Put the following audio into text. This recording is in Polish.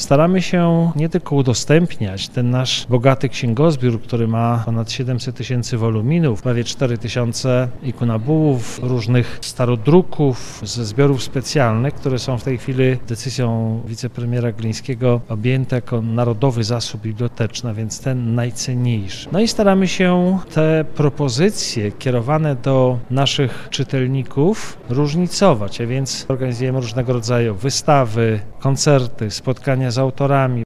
staramy się nie tylko udostępniać ten nasz bogaty księgozbiór, który ma ponad 700 000 woluminów, prawie 4000 ikonabułów, różnych starodruków ze zbiorów specjalnych, które są w tej chwili decyzją wicepremiera Glińskiego objęte jako Narodowy Zasób Biblioteczny, więc ten najcenniejszy. No i staramy się te propozycje kierowane do naszych czytelników różnicować, a więc organizujemy różnego rodzaju wystawy, koncerty, spotkania z autorami.